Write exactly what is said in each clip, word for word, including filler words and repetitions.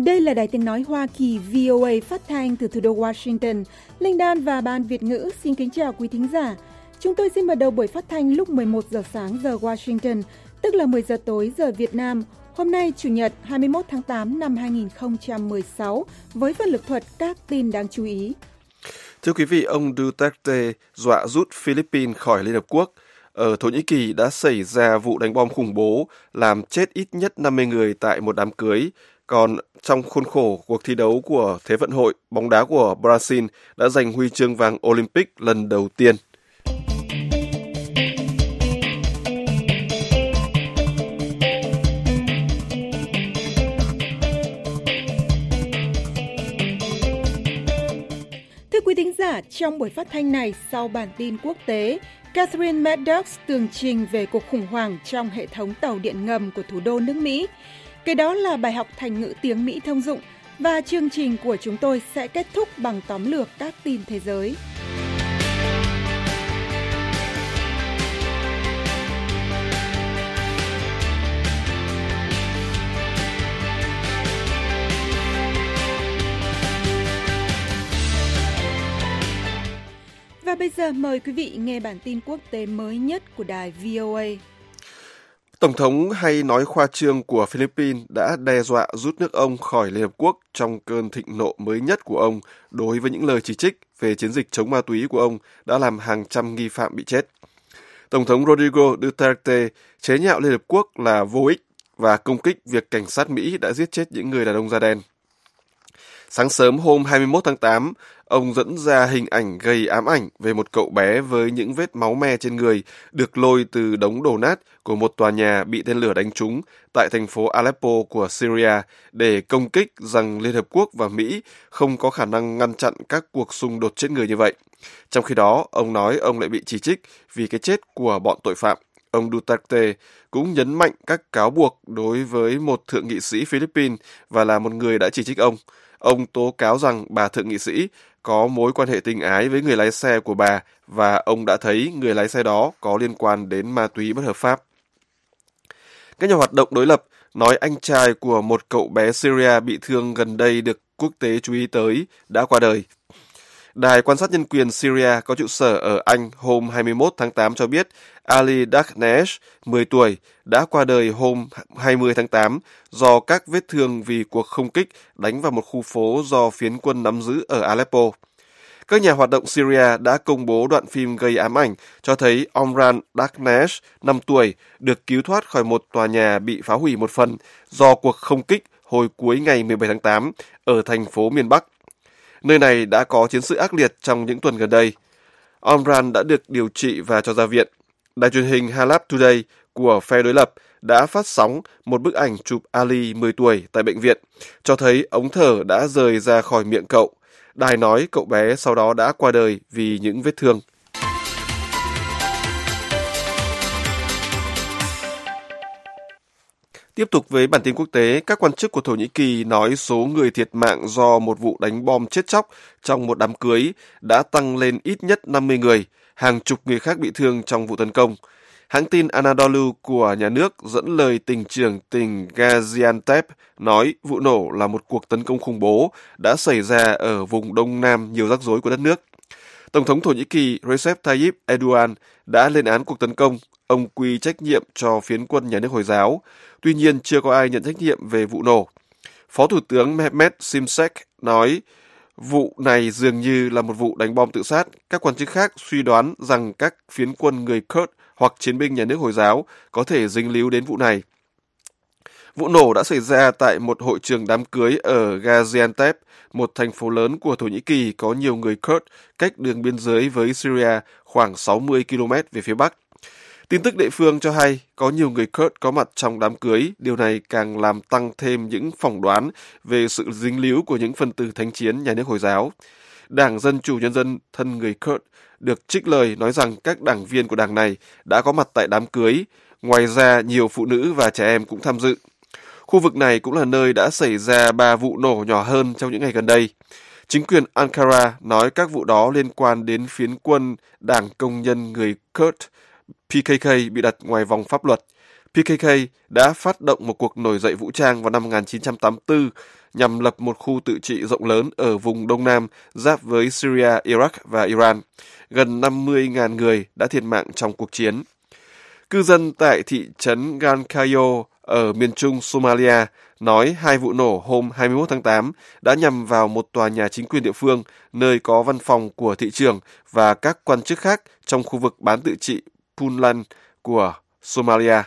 Đây là Đài Tiếng Nói Hoa Kỳ vê o a phát thanh từ thủ đô Washington. Linh Đan và Ban Việt ngữ xin kính chào quý thính giả. Chúng tôi xin mở đầu buổi phát thanh lúc mười một giờ sáng giờ Washington, tức là mười giờ tối giờ Việt Nam. Hôm nay, Chủ nhật hai mươi mốt tháng tám năm hai nghìn không trăm mười sáu, với phần lực thuật các tin đáng chú ý. Thưa quý vị, ông Duterte dọa rút Philippines khỏi Liên Hợp Quốc. Ở Thổ Nhĩ Kỳ đã xảy ra vụ đánh bom khủng bố, làm chết ít nhất năm mươi người tại một đám cưới. Còn trong khuôn khổ cuộc thi đấu của Thế vận hội, bóng đá của Brazil đã giành huy chương vàng Olympic lần đầu tiên. Thưa quý thính giả, trong buổi phát thanh này, sau bản tin quốc tế, Catherine Maddox tường trình về cuộc khủng hoảng trong hệ thống tàu điện ngầm của thủ đô nước Mỹ. Cái đó là bài học thành ngữ tiếng Mỹ thông dụng, và chương trình của chúng tôi sẽ kết thúc bằng tóm lược các tin thế giới. Và bây giờ mời quý vị nghe bản tin quốc tế mới nhất của đài vê o a. Tổng thống hay nói khoa trương của Philippines đã đe dọa rút nước ông khỏi Liên Hợp Quốc trong cơn thịnh nộ mới nhất của ông đối với những lời chỉ trích về chiến dịch chống ma túy của ông đã làm hàng trăm nghi phạm bị chết. Tổng thống Rodrigo Duterte chế nhạo Liên Hợp Quốc là vô ích và công kích việc cảnh sát Mỹ đã giết chết những người đàn ông da đen. Sáng sớm hôm hai mươi mốt tháng tám, ông dẫn ra hình ảnh gây ám ảnh về một cậu bé với những vết máu me trên người được lôi từ đống đổ nát của một tòa nhà bị tên lửa đánh trúng tại thành phố Aleppo của Syria để công kích rằng Liên Hợp Quốc và Mỹ không có khả năng ngăn chặn các cuộc xung đột chết người như vậy. Trong khi đó, ông nói ông lại bị chỉ trích vì cái chết của bọn tội phạm. Ông Duterte cũng nhấn mạnh các cáo buộc đối với một thượng nghị sĩ Philippines và là một người đã chỉ trích ông. Ông tố cáo rằng bà thượng nghị sĩ có mối quan hệ tình ái với người lái xe của bà và ông đã thấy người lái xe đó có liên quan đến ma túy bất hợp pháp. Các nhà hoạt động đối lập nói anh trai của một cậu bé Syria bị thương gần đây được quốc tế chú ý tới đã qua đời. Đài quan sát nhân quyền Syria có trụ sở ở Anh hôm hai mươi mốt tháng tám cho biết Ali Daghnesh, mười tuổi, đã qua đời hôm hai mươi tháng tám do các vết thương vì cuộc không kích đánh vào một khu phố do phiến quân nắm giữ ở Aleppo. Các nhà hoạt động Syria đã công bố đoạn phim gây ám ảnh cho thấy Omran Daghnesh, năm tuổi, được cứu thoát khỏi một tòa nhà bị phá hủy một phần do cuộc không kích hồi cuối ngày mười bảy tháng tám ở thành phố miền Bắc. Nơi này đã có chiến sự ác liệt trong những tuần gần đây. Omran đã được điều trị và cho ra viện. Đài truyền hình Halab Today của phe đối lập đã phát sóng một bức ảnh chụp Ali mười tuổi tại bệnh viện, cho thấy ống thở đã rời ra khỏi miệng cậu. Đài nói cậu bé sau đó đã qua đời vì những vết thương. Tiếp tục với bản tin quốc tế, các quan chức của Thổ Nhĩ Kỳ nói số người thiệt mạng do một vụ đánh bom chết chóc trong một đám cưới đã tăng lên ít nhất năm mươi người, hàng chục người khác bị thương trong vụ tấn công. Hãng tin Anadolu của nhà nước dẫn lời tỉnh trưởng tỉnh Gaziantep nói vụ nổ là một cuộc tấn công khủng bố đã xảy ra ở vùng đông nam nhiều rắc rối của đất nước. Tổng thống Thổ Nhĩ Kỳ Recep Tayyip Erdogan đã lên án cuộc tấn công. Ông quy trách nhiệm cho phiến quân nhà nước Hồi giáo. Tuy nhiên, chưa có ai nhận trách nhiệm về vụ nổ. Phó Thủ tướng Mehmet Simsek nói vụ này dường như là một vụ đánh bom tự sát. Các quan chức khác suy đoán rằng các phiến quân người Kurd hoặc chiến binh nhà nước Hồi giáo có thể dính líu đến vụ này. Vụ nổ đã xảy ra tại một hội trường đám cưới ở Gaziantep, một thành phố lớn của Thổ Nhĩ Kỳ có nhiều người Kurd, cách đường biên giới với Syria khoảng sáu mươi ki lô mét về phía bắc. Tin tức địa phương cho hay có nhiều người Kurd có mặt trong đám cưới, điều này càng làm tăng thêm những phỏng đoán về sự dính líu của những phần tử thánh chiến nhà nước Hồi giáo. Đảng Dân Chủ Nhân dân thân người Kurd được trích lời nói rằng các đảng viên của đảng này đã có mặt tại đám cưới. Ngoài ra, nhiều phụ nữ và trẻ em cũng tham dự. Khu vực này cũng là nơi đã xảy ra ba vụ nổ nhỏ hơn trong những ngày gần đây. Chính quyền Ankara nói các vụ đó liên quan đến phiến quân Đảng Công nhân người Kurd P K K bị đặt ngoài vòng pháp luật. P K K đã phát động một cuộc nổi dậy vũ trang vào năm một nghìn chín trăm tám mươi tư nhằm lập một khu tự trị rộng lớn ở vùng Đông Nam giáp với Syria, Iraq và Iran. Gần năm mươi nghìn người đã thiệt mạng trong cuộc chiến. Cư dân tại thị trấn Galkayo ở miền trung Somalia nói hai vụ nổ hôm hai mươi mốt tháng tám đã nhằm vào một tòa nhà chính quyền địa phương, nơi có văn phòng của thị trưởng và các quan chức khác trong khu vực bán tự trị Puntland của Somalia.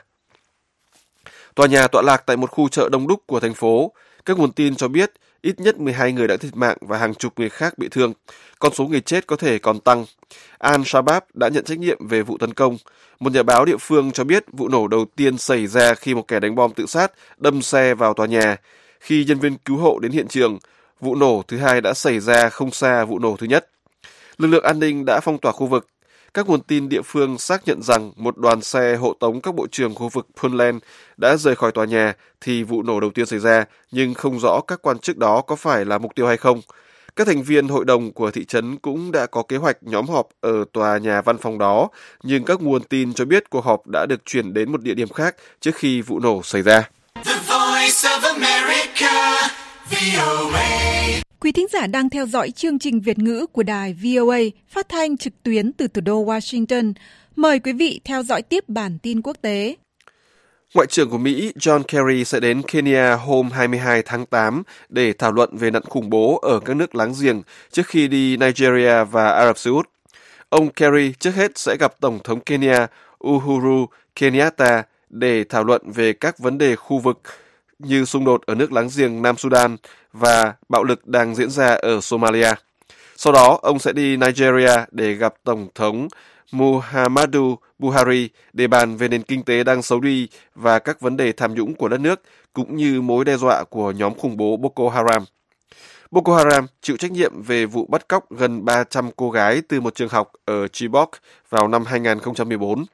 Tòa nhà tọa lạc tại một khu chợ đông đúc của thành phố. Các nguồn tin cho biết ít nhất mười hai người đã thiệt mạng và hàng chục người khác bị thương. Con số người chết có thể còn tăng. Al-Shabaab đã nhận trách nhiệm về vụ tấn công. Một nhà báo địa phương cho biết vụ nổ đầu tiên xảy ra khi một kẻ đánh bom tự sát đâm xe vào tòa nhà. Khi nhân viên cứu hộ đến hiện trường, vụ nổ thứ hai đã xảy ra không xa vụ nổ thứ nhất. Lực lượng an ninh đã phong tỏa khu vực. Các nguồn tin địa phương xác nhận rằng một đoàn xe hộ tống các bộ trưởng khu vực Puntland đã rời khỏi tòa nhà thì vụ nổ đầu tiên xảy ra, nhưng không rõ các quan chức đó có phải là mục tiêu hay không. Các thành viên hội đồng của thị trấn cũng đã có kế hoạch nhóm họp ở tòa nhà văn phòng đó, nhưng các nguồn tin cho biết cuộc họp đã được chuyển đến một địa điểm khác trước khi vụ nổ xảy ra. The Voice of America, vê o a. Quý thính giả đang theo dõi chương trình Việt ngữ của đài vê o a phát thanh trực tuyến từ thủ đô Washington. Mời quý vị theo dõi tiếp bản tin quốc tế. Ngoại trưởng của Mỹ John Kerry sẽ đến Kenya hôm hai mươi hai tháng tám để thảo luận về nạn khủng bố ở các nước láng giềng trước khi đi Nigeria và Ả Rập Xê Út. Ông Kerry trước hết sẽ gặp Tổng thống Kenya Uhuru Kenyatta để thảo luận về các vấn đề khu vực như xung đột ở nước láng giềng Nam Sudan và bạo lực đang diễn ra ở Somalia. Sau đó, ông sẽ đi Nigeria để gặp Tổng thống Muhammadu Buhari để bàn về nền kinh tế đang xấu đi và các vấn đề tham nhũng của đất nước, cũng như mối đe dọa của nhóm khủng bố Boko Haram. Boko Haram chịu trách nhiệm về vụ bắt cóc gần ba trăm cô gái từ một trường học ở Chibok vào năm hai không một bốn.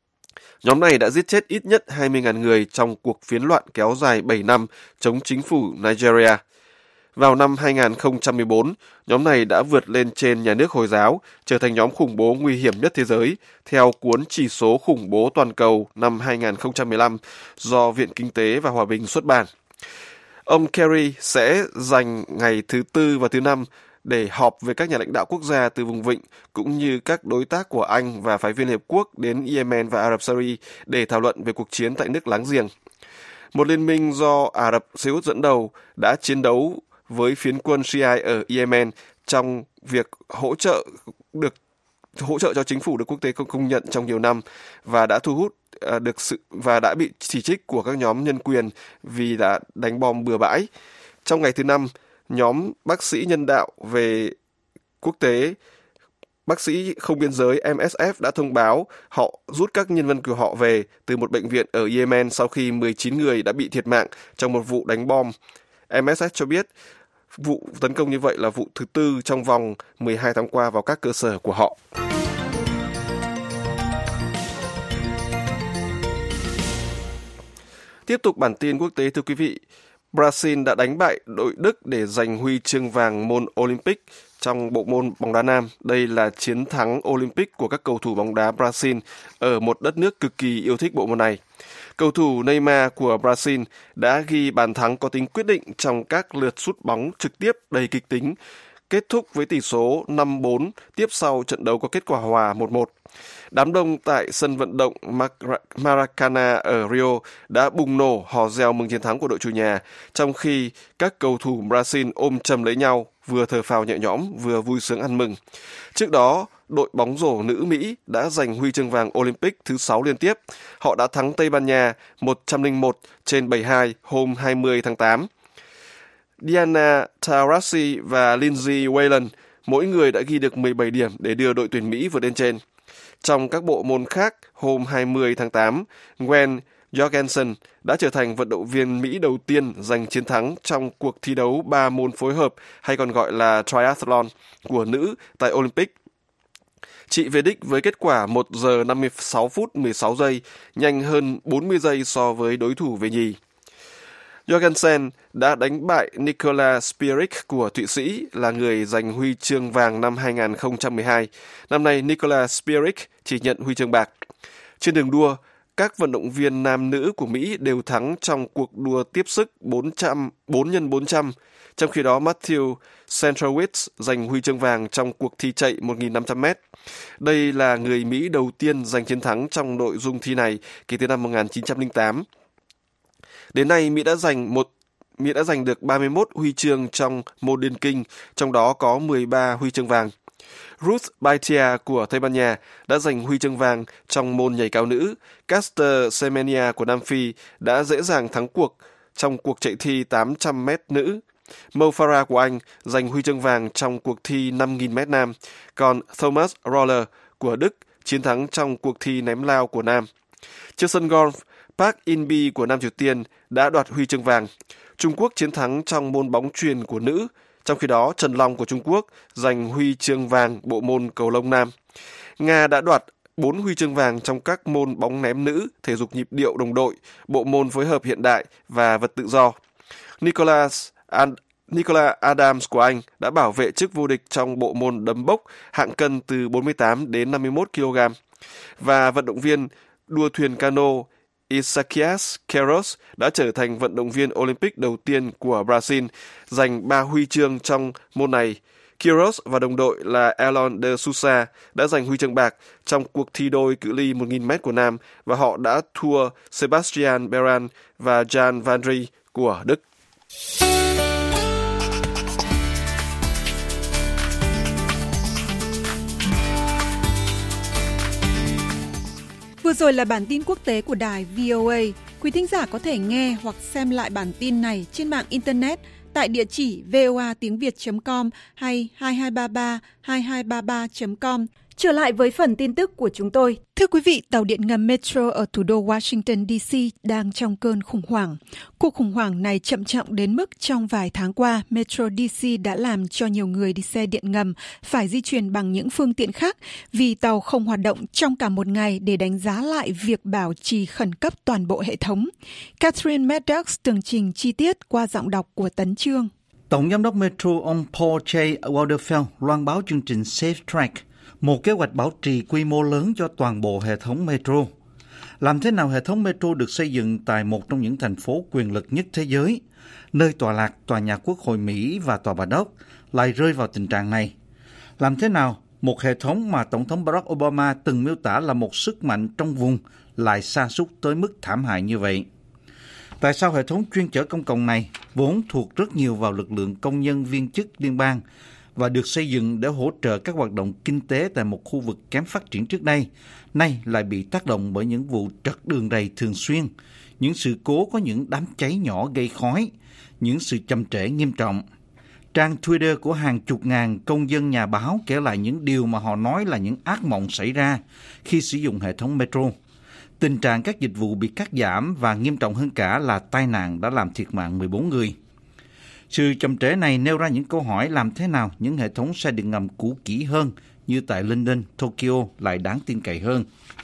Nhóm này đã giết chết ít nhất hai mươi nghìn người trong cuộc phiến loạn kéo dài bảy năm chống chính phủ Nigeria. Vào năm hai không một bốn, nhóm này đã vượt lên trên nhà nước Hồi giáo, trở thành nhóm khủng bố nguy hiểm nhất thế giới, theo cuốn chỉ số khủng bố toàn cầu năm hai không một lăm do Viện Kinh tế và Hòa bình xuất bản. Ông Kerry sẽ dành ngày thứ Tư và thứ Năm để họp với các nhà lãnh đạo quốc gia từ vùng vịnh, cũng như các đối tác của Anh và phái viên Hiệp Quốc đến Yemen và Ả Rập Saudi để thảo luận về cuộc chiến tại nước láng giềng. Một liên minh do Ả Rập Xê Út dẫn đầu đã chiến đấu với phiến quân Shia ở Yemen trong việc hỗ trợ được hỗ trợ cho chính phủ được quốc tế công nhận trong nhiều năm và đã thu hút uh, được sự và đã bị chỉ trích của các nhóm nhân quyền vì đã đánh bom bừa bãi. Trong ngày thứ Năm, nhóm bác sĩ nhân đạo về quốc tế, bác sĩ không biên giới em ét ép đã thông báo họ rút các nhân viên của họ về từ một bệnh viện ở Yemen sau khi mười chín người đã bị thiệt mạng trong một vụ đánh bom. em ét ép cho biết vụ tấn công như vậy là vụ thứ tư trong vòng mười hai tháng qua vào các cơ sở của họ. Tiếp tục bản tin quốc tế, thưa quý vị. Brazil đã đánh bại đội Đức để giành huy chương vàng môn Olympic trong bộ môn bóng đá nam. Đây là chiến thắng Olympic của các cầu thủ bóng đá Brazil ở một đất nước cực kỳ yêu thích bộ môn này. Cầu thủ Neymar của Brazil đã ghi bàn thắng có tính quyết định trong các lượt sút bóng trực tiếp đầy kịch tính, kết thúc với tỷ số năm bốn tiếp sau trận đấu có kết quả hòa một một. Đám đông tại sân vận động Maracana ở Rio đã bùng nổ hò reo mừng chiến thắng của đội chủ nhà, trong khi các cầu thủ Brazil ôm chầm lấy nhau, vừa thở phào nhẹ nhõm, vừa vui sướng ăn mừng. Trước đó, đội bóng rổ nữ Mỹ đã giành huy chương vàng Olympic thứ sáu liên tiếp. Họ đã thắng Tây Ban Nha một trăm lẻ một trên bảy mươi hai hôm hai mươi tháng tám. Diana Taurasi và Lindsay Whalen mỗi người đã ghi được mười bảy điểm để đưa đội tuyển Mỹ vượt lên trên. Trong các bộ môn khác, hôm hai mươi tháng tám, Gwen Jorgensen đã trở thành vận động viên Mỹ đầu tiên giành chiến thắng trong cuộc thi đấu ba môn phối hợp hay còn gọi là triathlon của nữ tại Olympic. Chị về đích với kết quả một giờ năm mươi sáu phút mười sáu giây, nhanh hơn bốn mươi giây so với đối thủ về nhì. Jorgensen đã đánh bại Nicola Spirik của Thụy Sĩ, là người giành huy chương vàng năm hai không một hai. Năm nay, Nicola Spirik chỉ nhận huy chương bạc. Trên đường đua, các vận động viên nam nữ của Mỹ đều thắng trong cuộc đua tiếp sức bốn trăm, bốn nhân bốn trăm. Trong khi đó, Matthew Centrowitz giành huy chương vàng trong cuộc thi chạy một nghìn năm trăm mét. Đây là người Mỹ đầu tiên giành chiến thắng trong nội dung thi này kể từ năm một nghìn chín trăm lẻ tám. Đến nay, Mỹ đã giành một Mỹ đã giành được ba mươi mốt huy chương trong môn điền kinh, trong đó có mười ba huy chương vàng. Ruth Baitia của Tây Ban Nha đã giành huy chương vàng trong môn nhảy cao nữ. Caster Semenya của Nam Phi đã dễ dàng thắng cuộc trong cuộc chạy thi tám trăm mét nữ. Mo Farah của Anh giành huy chương vàng trong cuộc thi năm nghìn mét nam, còn Thomas Roller của Đức chiến thắng trong cuộc thi ném lao của nam. Trên sân golf, Park In-bi của Nam Triều Tiên đã đoạt huy chương vàng. Trung Quốc chiến thắng trong môn bóng chuyền của nữ, trong khi đó Trần Long của Trung Quốc giành huy chương vàng bộ môn cầu lông nam. Nga đã đoạt bốn huy chương vàng trong các môn bóng ném nữ, thể dục nhịp điệu đồng đội, bộ môn phối hợp hiện đại và vật tự do. Nicholas Ad- Nicola Adams của Anh đã bảo vệ chức vô địch trong bộ môn đấm bốc hạng cân từ bốn mươi tám đến năm mươi mốt ki lô gam. Và vận động viên đua thuyền cano Isaquias Queiroz đã trở thành vận động viên Olympic đầu tiên của Brazil, giành ba huy chương trong môn này. Queiroz và đồng đội là Elon de Sousa đã giành huy chương bạc trong cuộc thi đôi cự ly một nghìn mét của nam và họ đã thua Sebastian Beran và Jan van Rie của Đức. Vừa rồi là bản tin quốc tế của đài vê o a. Quý thính giả có thể nghe hoặc xem lại bản tin này trên mạng Internet tại địa chỉ voa tiếng việt chấm com hay hai hai ba ba hai hai ba ba chấm com. Trở lại với phần tin tức của chúng tôi. Thưa quý vị, tàu điện ngầm Metro ở thủ đô Washington đê xê đang trong cơn khủng hoảng. Cuộc khủng hoảng này chậm trọng đến mức trong vài tháng qua, Metro đê xê đã làm cho nhiều người đi xe điện ngầm phải di chuyển bằng những phương tiện khác vì tàu không hoạt động trong cả một ngày để đánh giá lại việc bảo trì khẩn cấp toàn bộ hệ thống. Catherine Maddox tường trình chi tiết qua giọng đọc của Tấn Chương. Tổng giám đốc Metro ông Paul J. Walderfeld loan báo chương trình Safe Track, một kế hoạch bảo trì quy mô lớn cho toàn bộ hệ thống metro. Làm thế nào hệ thống metro được xây dựng tại một trong những thành phố quyền lực nhất thế giới, nơi tọa lạc tòa nhà Quốc hội Mỹ và tòa Bà Đốc, lại rơi vào tình trạng này? Làm thế nào một hệ thống mà Tổng thống Barack Obama từng miêu tả là một sức mạnh trong vùng lại sa sút tới mức thảm hại như vậy? Tại sao hệ thống chuyên chở công cộng này, vốn thuộc rất nhiều vào lực lượng công nhân viên chức liên bang và được xây dựng để hỗ trợ các hoạt động kinh tế tại một khu vực kém phát triển trước đây, nay lại bị tác động bởi những vụ trật đường ray thường xuyên, những sự cố có những đám cháy nhỏ gây khói, những sự chậm trễ nghiêm trọng? Trang Twitter của hàng chục ngàn công dân nhà báo kể lại những điều mà họ nói là những ác mộng xảy ra khi sử dụng hệ thống metro. Tình trạng các dịch vụ bị cắt giảm và nghiêm trọng hơn cả là tai nạn đã làm thiệt mạng mười bốn người. Sự chậm trễ này nêu ra những câu hỏi làm thế nào những hệ thống xe điện ngầm cũ kỹ hơn như tại London, Tokyo lại đáng tin cậy hơn.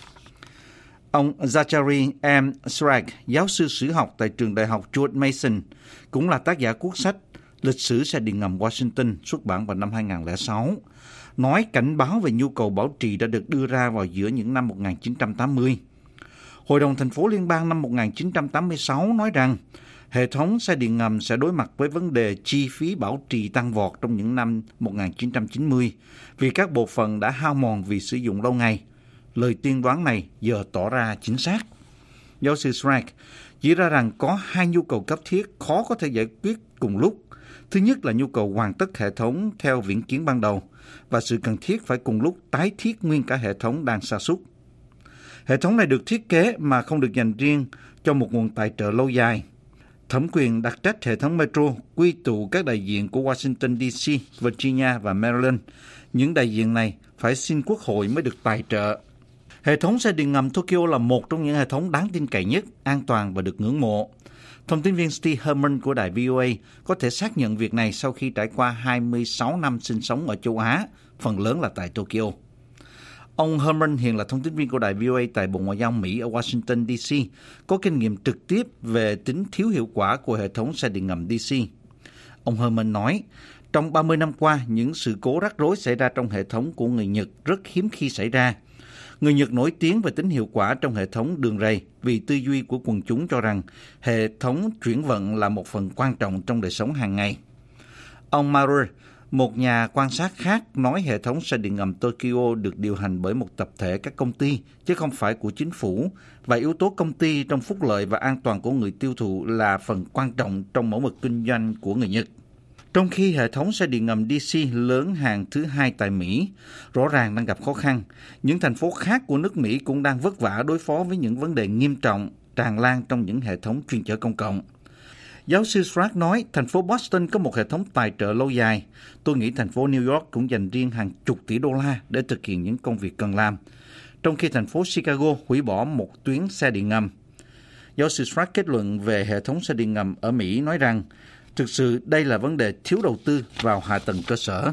Ông Zachary M. Srag, giáo sư sử học tại trường đại học George Mason, cũng là tác giả cuốn sách Lịch sử xe điện ngầm Washington xuất bản vào năm hai không không sáu, nói cảnh báo về nhu cầu bảo trì đã được đưa ra vào giữa những năm một nghìn chín trăm tám mươi. Hội đồng thành phố liên bang năm một nghìn chín trăm tám mươi sáu nói rằng hệ thống xe điện ngầm sẽ đối mặt với vấn đề chi phí bảo trì tăng vọt trong những năm một nghìn chín trăm chín mươi vì các bộ phận đã hao mòn vì sử dụng lâu ngày. Lời tiên đoán này giờ tỏ ra chính xác. Giáo sư Srag chỉ ra rằng có hai nhu cầu cấp thiết khó có thể giải quyết cùng lúc. Thứ nhất là nhu cầu hoàn tất hệ thống theo viễn kiến ban đầu và sự cần thiết phải cùng lúc tái thiết nguyên cả hệ thống đang sa sút. Hệ thống này được thiết kế mà không được dành riêng cho một nguồn tài trợ lâu dài. Thẩm quyền đặc trách hệ thống metro quy tụ các đại diện của Washington đê xê, Virginia và Maryland. Những đại diện này phải xin quốc hội mới được tài trợ. Hệ thống xe điện ngầm Tokyo là một trong những hệ thống đáng tin cậy nhất, an toàn và được ngưỡng mộ. Thông tin viên Steve Herman của đài vê o a có thể xác nhận việc này sau khi trải qua hai mươi sáu năm sinh sống ở châu Á, phần lớn là tại Tokyo. Ông Herman hiện là thông tin viên của đài vê o a tại Bộ Ngoại giao Mỹ ở Washington đê xê, có kinh nghiệm trực tiếp về tính thiếu hiệu quả của hệ thống xe điện ngầm đê xê. Ông Herman nói, trong ba mươi năm qua, những sự cố rắc rối xảy ra trong hệ thống của người Nhật rất hiếm khi xảy ra. Người Nhật nổi tiếng về tính hiệu quả trong hệ thống đường ray vì tư duy của quần chúng cho rằng hệ thống chuyển vận là một phần quan trọng trong đời sống hàng ngày. Ông Maru, một nhà quan sát khác, nói hệ thống xe điện ngầm Tokyo được điều hành bởi một tập thể các công ty, chứ không phải của chính phủ, và yếu tố công ty trong phúc lợi và an toàn của người tiêu thụ là phần quan trọng trong mẫu mực kinh doanh của người Nhật. Trong khi hệ thống xe điện ngầm đê xê lớn hàng thứ hai tại Mỹ rõ ràng đang gặp khó khăn, những thành phố khác của nước Mỹ cũng đang vất vả đối phó với những vấn đề nghiêm trọng tràn lan trong những hệ thống chuyên chở công cộng. Giáo sư Strack nói, thành phố Boston có một hệ thống tài trợ lâu dài. Tôi nghĩ thành phố New York cũng dành riêng hàng chục tỷ đô la để thực hiện những công việc cần làm, trong khi thành phố Chicago hủy bỏ một tuyến xe điện ngầm. Giáo sư Strack kết luận về hệ thống xe điện ngầm ở Mỹ nói rằng, thực sự đây là vấn đề thiếu đầu tư vào hạ tầng cơ sở.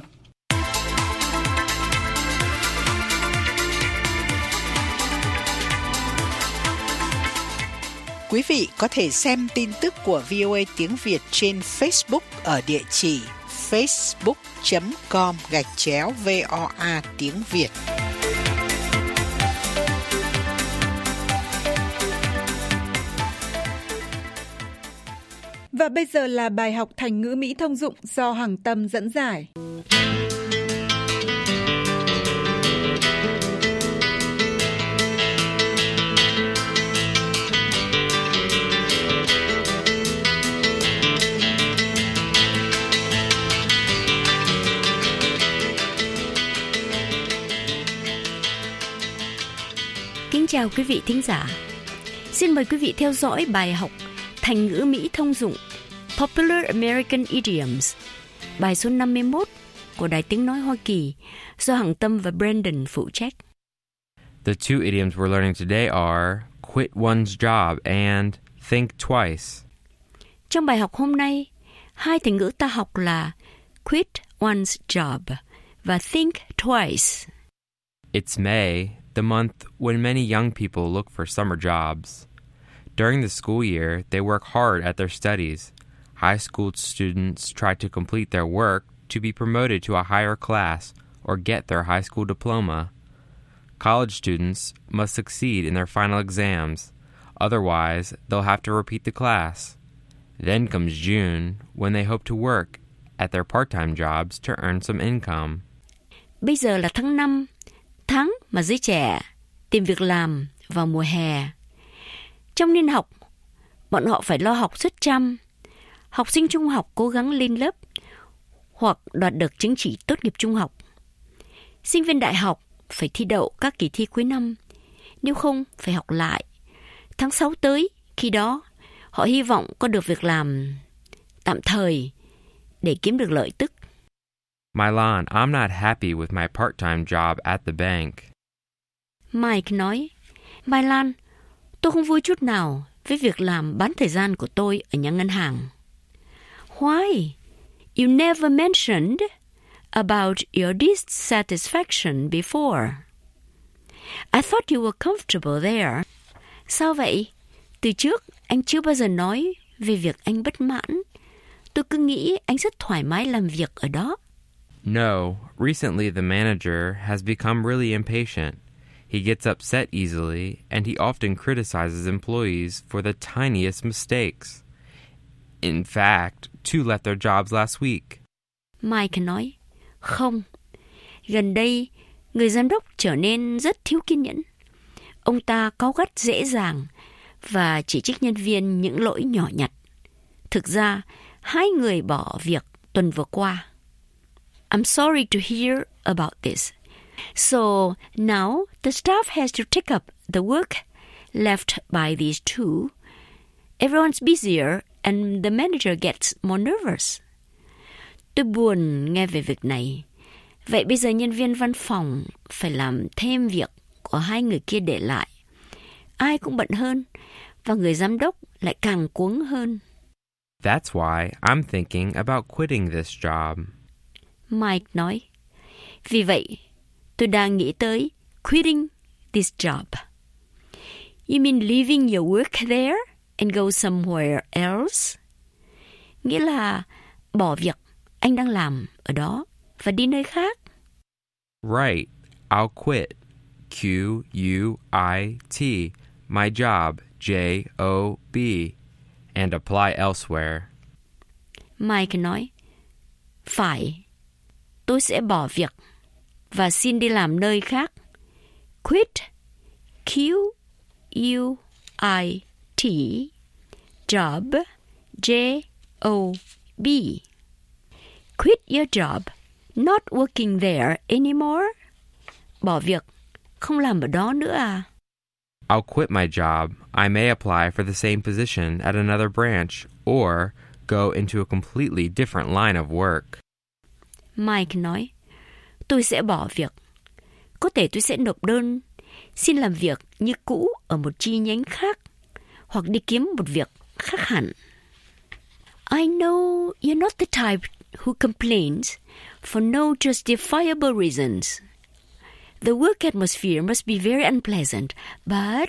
Quý vị có thể xem tin tức của vê o a tiếng Việt trên Facebook ở địa chỉ facebook chấm com gạch chéo voa tiếng Việt. Và bây giờ là bài học thành ngữ Mỹ thông dụng do Hằng Tâm dẫn giải. Kính chào quý vị thính giả. Xin mời quý vị theo dõi bài học thành ngữ Mỹ thông dụng Popular American Idioms, bài số năm mươi mốt của Đài Tiếng Nói Hoa Kỳ do Hằng Tâm và Brandon phụ trách. The two idioms we're learning today are quit one's job and think twice. Trong bài học hôm nay, hai thành ngữ ta học là quit one's job và think twice. It's May, the month when many young people look for summer jobs. During the school year, they work hard at their studies. High school students try to complete their work to be promoted to a higher class or get their high school diploma. College students must succeed in their final exams. Otherwise, they'll have to repeat the class. Then comes June, when they hope to work at their part-time jobs to earn some income. Bây giờ là tháng năm, tháng mà giới trẻ tìm việc làm vào mùa hè. Trong niên học, bọn họ phải lo học rất chăm. Học sinh trung học cố gắng lên lớp hoặc đoạt được chứng chỉ tốt nghiệp trung học. Sinh viên đại học phải thi đậu các kỳ thi cuối năm, nếu không phải học lại. Tháng sáu tới, khi đó, họ hy vọng có được việc làm tạm thời để kiếm được lợi tức. Mylan, I'm not happy with my part-time job at the bank. Mike nói, Mylan, tôi không vui chút nào với việc làm bán thời gian của tôi ở nhà ngân hàng. Why? You never mentioned about your dissatisfaction before. I thought you were comfortable there. Sao vậy? Từ trước, anh chưa bao giờ nói về việc anh bất mãn. Tôi cứ nghĩ anh rất thoải mái làm việc ở đó. No, recently the manager has become really impatient. He gets upset easily, and he often criticizes employees for the tiniest mistakes. In fact, two left their jobs last week. Mike nói, không, gần đây, người giám đốc trở nên rất thiếu kiên nhẫn. Ông ta cáu gắt dễ dàng và chỉ trích nhân viên những lỗi nhỏ nhặt. Thực ra, hai người bỏ việc tuần vừa qua. I'm sorry to hear about this. So now the staff has to take up the work left by these two. Everyone's busier and the manager gets more nervous. Tôi buồn nghe về việc này. Vậy bây giờ nhân viên văn phòng phải làm thêm việc của hai người kia để lại. Ai cũng bận hơn và người giám đốc lại càng cuống hơn. That's why I'm thinking about quitting this job. Mike nói, vì vậy tôi đang nghĩ tới quitting this job. You mean leaving your work there and go somewhere else? Nghĩa là bỏ việc anh đang làm ở đó và đi nơi khác. Right, I'll quit. Q U I T, my job, J O B, and apply elsewhere. Mike nói, phải, tôi sẽ bỏ việc và xin đi làm nơi khác. Quit, Q U I T, job, J O B. Quit your job, not working there anymore. Bỏ việc, không làm ở đó nữa à? I'll quit my job. I may apply for the same position at another branch or go into a completely different line of work. Mike nói, tôi sẽ bỏ việc. Có thể tôi sẽ nộp đơn xin làm việc như cũ ở một chi nhánh khác hoặc đi kiếm một việc khác hẳn. I know you're not the type who complains for no justifiable reasons. The work atmosphere must be very unpleasant, but...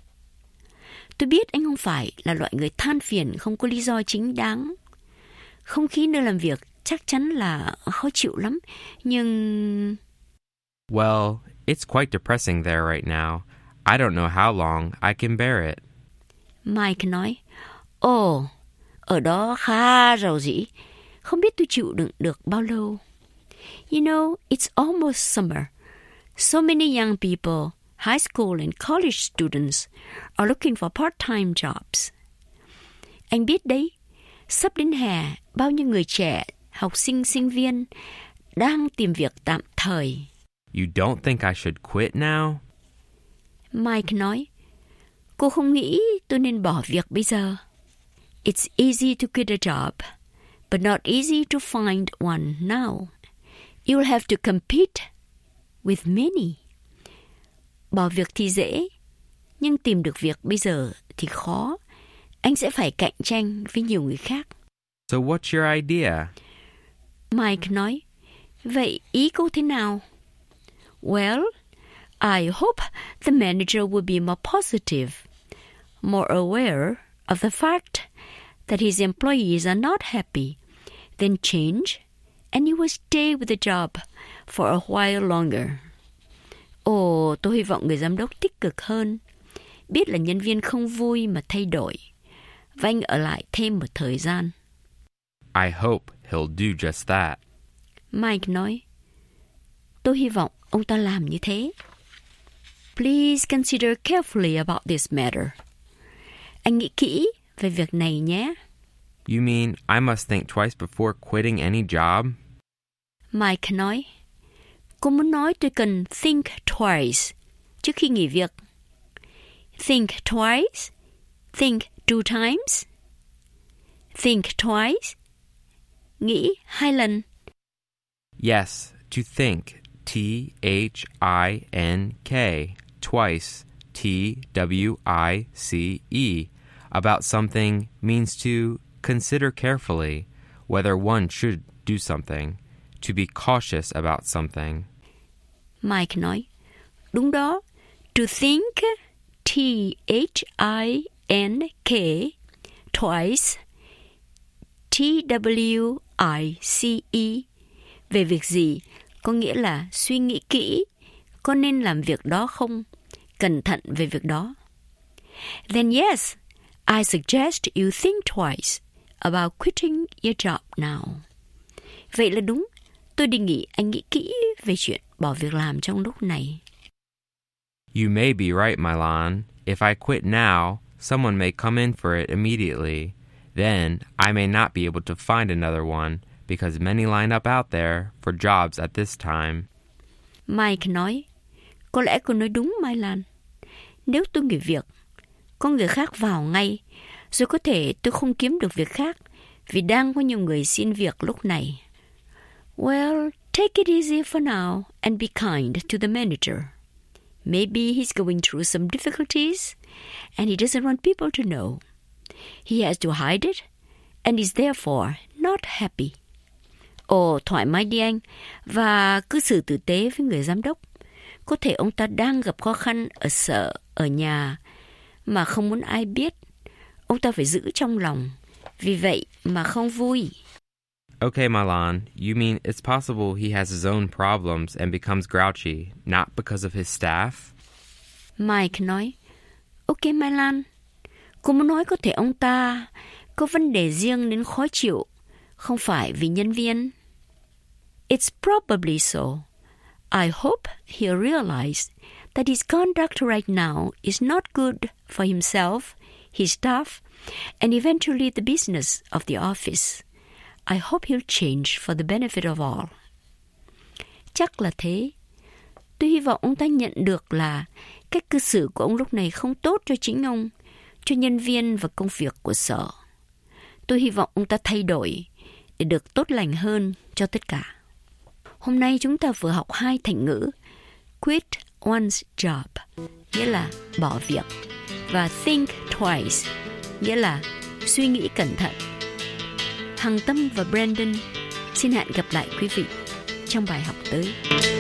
Tôi biết anh không phải là loại người than phiền không có lý do chính đáng. Không khí nơi làm việc chắc chắn là khó chịu lắm, nhưng... Well, it's quite depressing there right now. I don't know how long I can bear it. Mike nói, ồ, oh, ở đó khá rầu rĩ. Không biết tôi chịu đựng được bao lâu. You know, it's almost summer. So many young people, high school and college students, are looking for part-time jobs. Anh biết đấy, sắp đến hè, bao nhiêu người trẻ, học sinh, sinh viên đang tìm việc tạm thời. You don't think I should quit now? Mike nói, cô không nghĩ tôi nên bỏ việc bây giờ. It's easy to quit a job, but not easy to find one now. You'll have to compete with many. Bỏ việc thì dễ, nhưng tìm được việc bây giờ thì khó. Anh sẽ phải cạnh tranh với nhiều người khác. So what's your idea? Mike nói, vậy ý cô thế nào? Well, I hope the manager will be more positive, more aware of the fact that his employees are not happy, then change, and you will stay with the job for a while longer. Ồ, tôi hy vọng người giám đốc tích cực hơn, biết là nhân viên không vui mà thay đổi, và anh ở lại thêm một thời gian. I hope he'll do just that. Mike nói, tôi hy vọng ông ta làm như thế. Please consider carefully about this matter. Anh nghĩ kỹ về việc này nhé. You mean I must think twice before quitting any job? Mike nói, cô muốn nói tôi cần think twice trước khi nghỉ việc. Think twice? Think two times? Think twice? Nghĩ hai lần. Yes, to think, T H I N K, twice, T W I C E, about something means to consider carefully whether one should do something, to be cautious about something. Mike nói, đúng đó, to think, T H I N K, twice, T W I C E, về việc gì, có nghĩa là suy nghĩ kỹ, có nên làm việc đó không, cẩn thận về việc đó. Then yes, I suggest you think twice about quitting your job now. Vậy là đúng, tôi đề nghị anh nghĩ kỹ về chuyện bỏ việc làm trong lúc này. You may be right, Milan. If I quit now, someone may come in for it immediately. Then I may not be able to find another one because many line up out there for jobs at this time. Mike nói, có lẽ cô nói đúng, Milan. Nếu tôi nghỉ việc, có người khác vào ngay, rồi có thể tôi không kiếm được việc khác vì đang có nhiều người xin việc lúc này. Well, take it easy for now and be kind to the manager. Maybe he's going through some difficulties and he doesn't want people to know. He has to hide it and is therefore not happy. Ồ, thoải mái đi anh, và cứ xử tử tế với người giám đốc. Có thể ông ta đang gặp khó khăn ở sở, ở nhà, mà không muốn ai biết. Ông ta phải giữ trong lòng, vì vậy mà không vui. Okay, Malan, you mean it's possible he has his own problems and becomes grouchy, not because of his staff? Mike nói, ok Malan, cô muốn nói có thể ông ta có vấn đề riêng đến khó chịu, không phải vì nhân viên. It's probably so. I hope he realized that his conduct right now is not good for himself, his staff, and eventually the business of the office. I hope he'll change for the benefit of all. Chắc là thế. Tôi hy vọng ông ta nhận được là cách cư xử của ông lúc này không tốt cho chính ông, cho nhân viên và công việc của sở. Tôi hy vọng ông ta thay đổi để được tốt lành hơn cho tất cả. Hôm nay chúng ta vừa học hai thành ngữ quit one's job, nghĩa là bỏ việc, và think twice, nghĩa là suy nghĩ cẩn thận. Hằng Tâm và Brandon xin hẹn gặp lại quý vị trong bài học tới.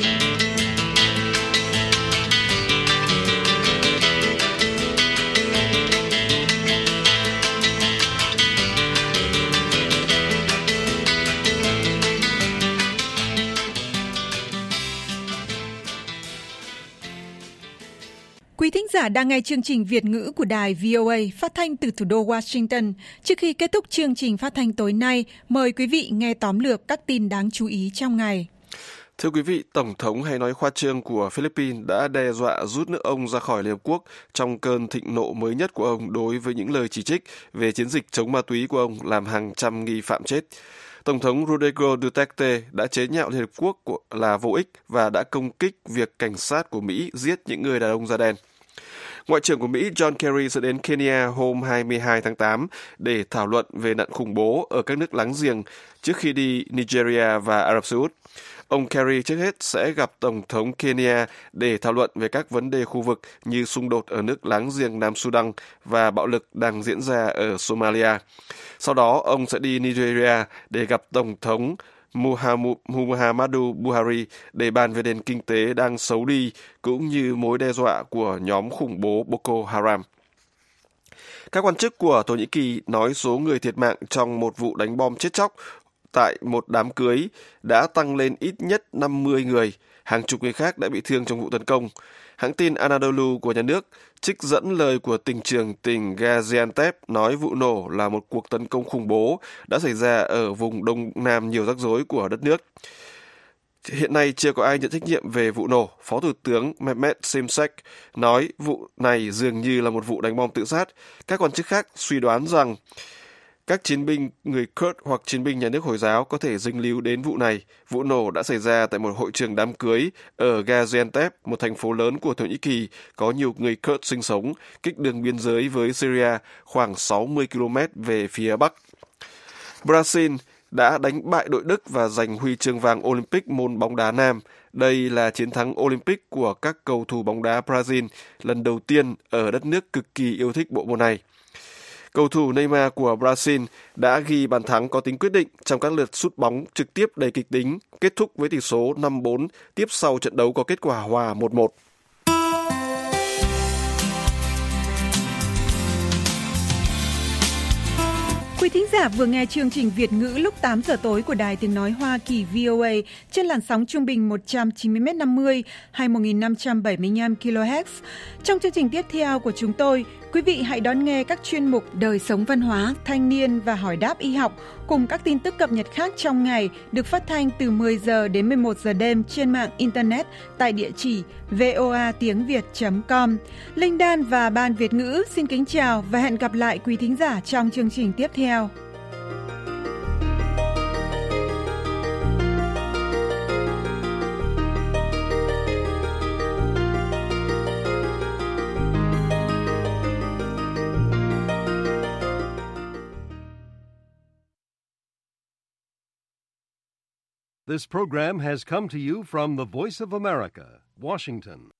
Quý thính giả đang nghe chương trình Việt ngữ của đài vê o a phát thanh từ thủ đô Washington. Trước khi kết thúc chương trình phát thanh tối nay, mời quý vị nghe tóm lược các tin đáng chú ý trong ngày. Thưa quý vị, Tổng thống hay nói khoa trương của Philippines đã đe dọa rút nước ông ra khỏi Liên Hợp Quốc trong cơn thịnh nộ mới nhất của ông đối với những lời chỉ trích về chiến dịch chống ma túy của ông làm hàng trăm nghi phạm chết. Tổng thống Rodrigo Duterte đã chế nhạo Liên Hợp Quốc là vô ích và đã công kích việc cảnh sát của Mỹ giết những người đàn ông da đen. Ngoại trưởng của Mỹ John Kerry sẽ đến Kenya hôm hai mươi hai tháng tám để thảo luận về nạn khủng bố ở các nước láng giềng trước khi đi Nigeria và Ả Rập Xê Út. Ông Kerry trước hết sẽ gặp Tổng thống Kenya để thảo luận về các vấn đề khu vực như xung đột ở nước láng giềng Nam Sudan và bạo lực đang diễn ra ở Somalia. Sau đó, ông sẽ đi Nigeria để gặp Tổng thống Muhammadu Buhari để bàn về nền kinh tế đang xấu đi cũng như mối đe dọa của nhóm khủng bố Boko Haram. Các quan chức của Thổ Nhĩ Kỳ nói số người thiệt mạng trong một vụ đánh bom chết chóc tại một đám cưới đã tăng lên ít nhất năm mươi người, hàng chục người khác đã bị thương trong vụ tấn công. Hãng tin Anadolu của nhà nước trích dẫn lời của tỉnh trưởng tỉnh Gaziantep nói vụ nổ là một cuộc tấn công khủng bố đã xảy ra ở vùng đông nam nhiều rắc rối của đất nước. Hiện nay chưa có ai nhận trách nhiệm về vụ nổ. Phó Thủ tướng Mehmet Simsek nói vụ này dường như là một vụ đánh bom tự sát. Các quan chức khác suy đoán rằng các chiến binh người Kurd hoặc chiến binh nhà nước Hồi giáo có thể dính líu đến vụ này. Vụ nổ đã xảy ra tại một hội trường đám cưới ở Gaziantep, một thành phố lớn của Thổ Nhĩ Kỳ có nhiều người Kurd sinh sống, cách đường biên giới với Syria khoảng sáu mươi ki lô mét về phía bắc. Brazil đã đánh bại đội Đức và giành huy chương vàng Olympic môn bóng đá nam. Đây là chiến thắng Olympic của các cầu thủ bóng đá Brazil lần đầu tiên ở đất nước cực kỳ yêu thích bộ môn này. Cầu thủ Neymar của Brazil đã ghi bàn thắng có tính quyết định trong các lượt sút bóng trực tiếp đầy kịch tính, kết thúc với tỷ số năm bốn tiếp sau trận đấu có kết quả hòa một một. Quý thính giả vừa nghe chương trình Việt ngữ lúc tám giờ tối của Đài Tiếng Nói Hoa Kỳ vê o a trên làn sóng trung bình một trăm chín mươi mét năm mươi hay một nghìn năm trăm bảy mươi lăm ki lô héc. Trong chương trình tiếp theo của chúng tôi, quý vị hãy đón nghe các chuyên mục đời sống văn hóa, thanh niên và hỏi đáp y học cùng các tin tức cập nhật khác trong ngày được phát thanh từ mười giờ đến mười một giờ đêm trên mạng Internet tại địa chỉ voa tiếng việt chấm com. Linh Đan và Ban Việt ngữ xin kính chào và hẹn gặp lại quý thính giả trong chương trình tiếp theo. This program has come to you from the Voice of America, Washington.